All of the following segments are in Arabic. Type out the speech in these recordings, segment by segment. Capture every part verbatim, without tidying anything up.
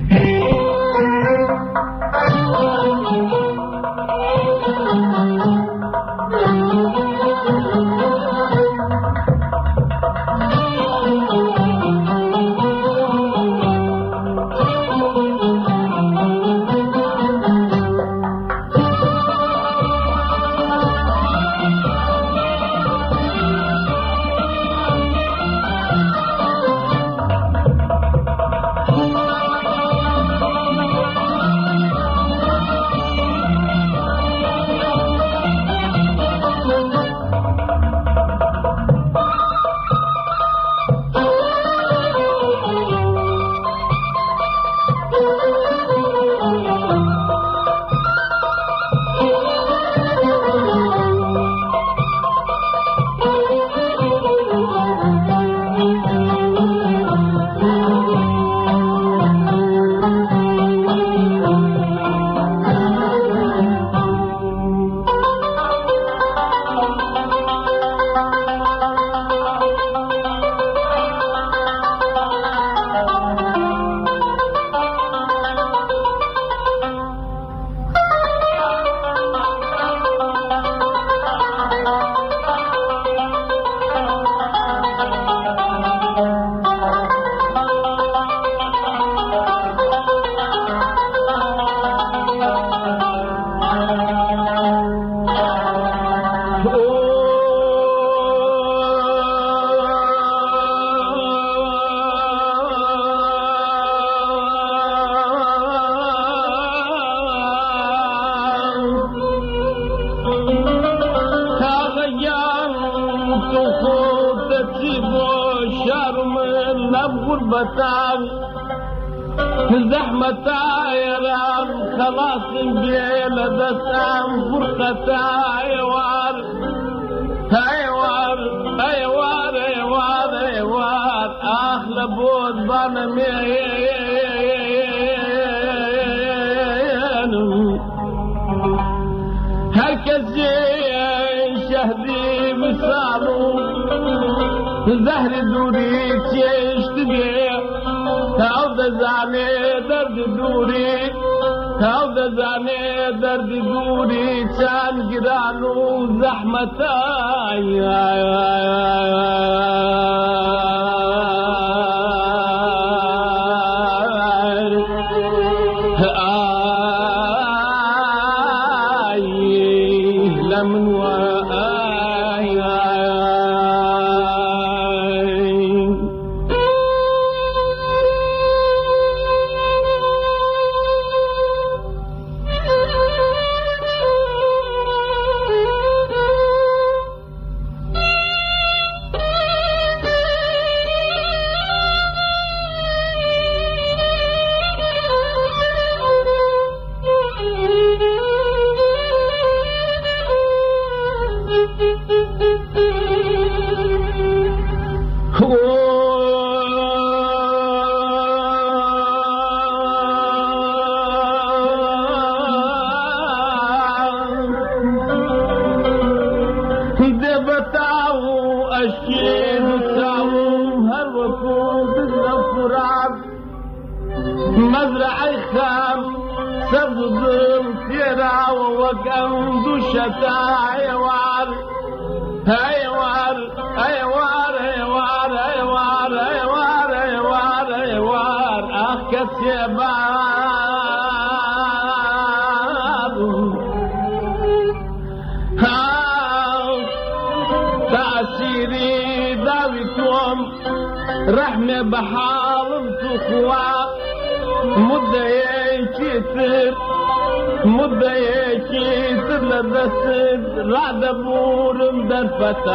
غربتان زحمتا يرام خلاص بيل دسام فرقتا ايوار ايوار ايوار ايوار ايوار اخل بود بانمين هركز شهدي مثالو زهر دوری چشت دیه تاو دزانه درد دوری تاو دزانه درد دوری چان گرانو زحمت آی آی آی لمن و آی مزرعي خام سبضل فيرا وقم دوشتا ايوار ايوار ايوار ايوار ايوار ايوار ايوار ايوار اخ كسيبان هاو تأثيري داويكم رحمة بحالم تخوى مدة يكتر مدة يكتر لدست رعد بورم در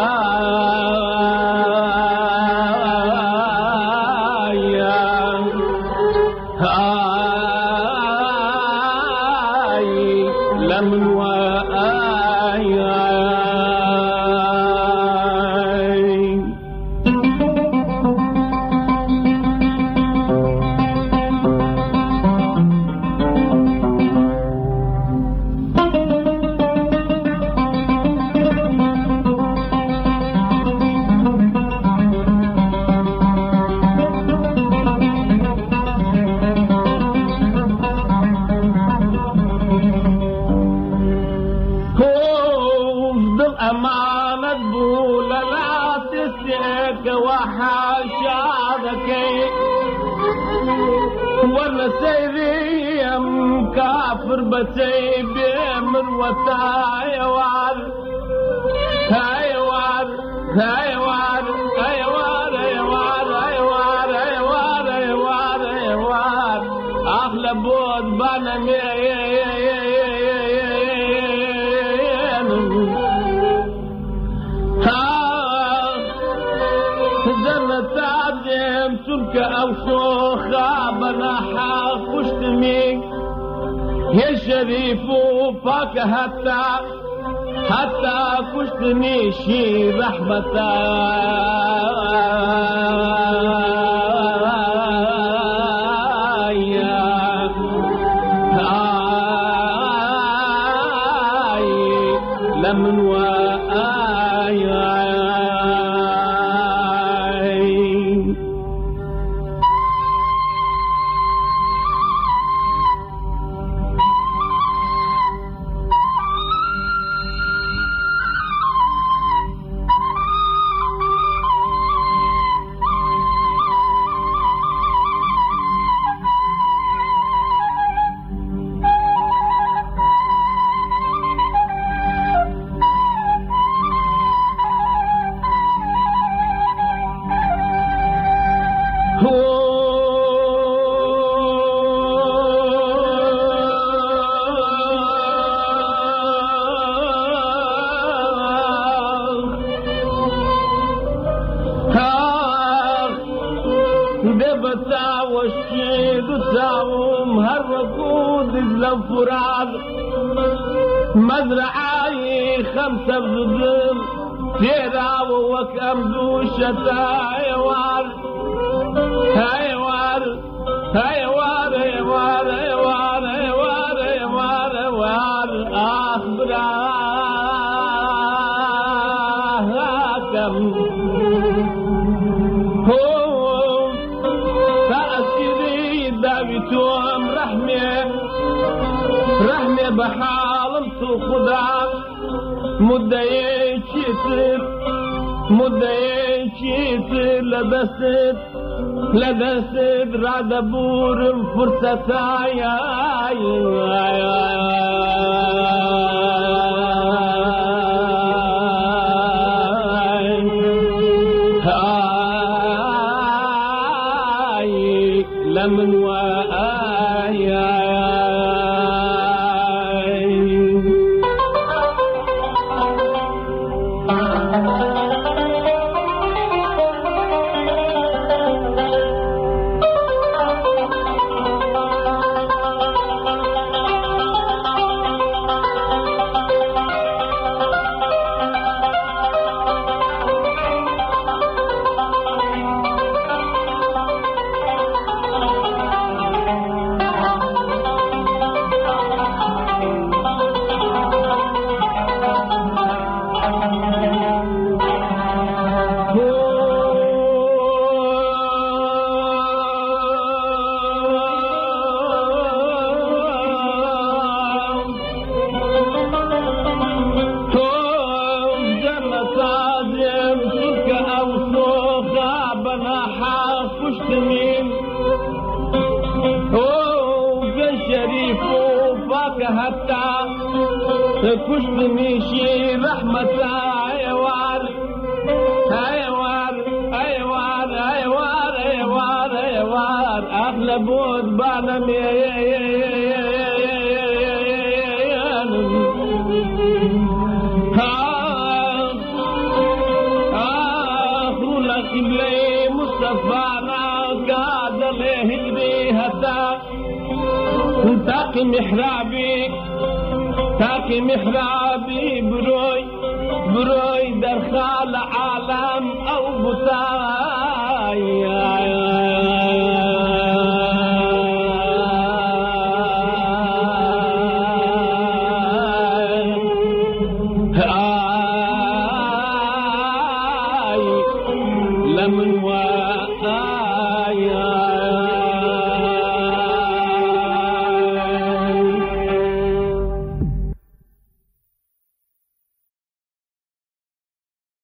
فتايا آي لمن وآي وانا سيريم كافر بسيبي من وتاي وار هاي وار هاي وار هاي وار هاي وار هاي وار هاي وار هاي وار هاي وار احلى بود بانا تعدم سلك او شوخة بناحة كشتمي يا شريف وفاك حتى حتى كشتني شي رحمتا لمن وآي دبتا والشيد وساوم هالركود الفراد مزرعاي خمسة بظل تيرا وكم دوشة هايوار هايوار هايوار هايوار هايوار هايوار هايوار هايوار أخبرا هاكم توم رحمة رحمة بحالم خدا مدة يشتر مدة يشتر لدست لدست راد بور فرصة يا لمن وآي حتى كشتني شي رحمة هايوار هايوار هايوار هايوار هايوار هايوار أغلى بود بعنا آخر لك بلي مصطفانا قاد له هديهتا تاقي محرابي تاقي محرابي بروي بروي درخال عالم او بطاي لمن وآي